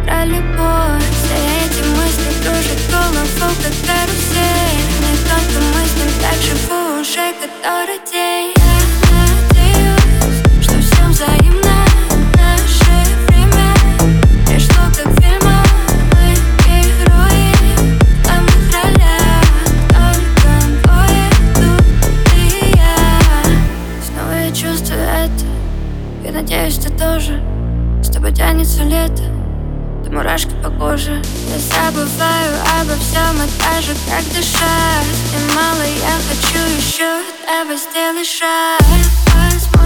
про любовь. Все эти мысли кружат голову, как карусель. Не только мы с ним так живу уже который день. Я надеюсь, что всем взаимно наше время пришло как в фильмах. Мы герои в главных ролях, только двое тут ты и я. Снова я чувствую это, и надеюсь, ты тоже. С тобой тянется лето, ты мурашки по коже. Я забываю обо всем, и даже как дышать. И мало, я хочу еще, давай сделай шаг.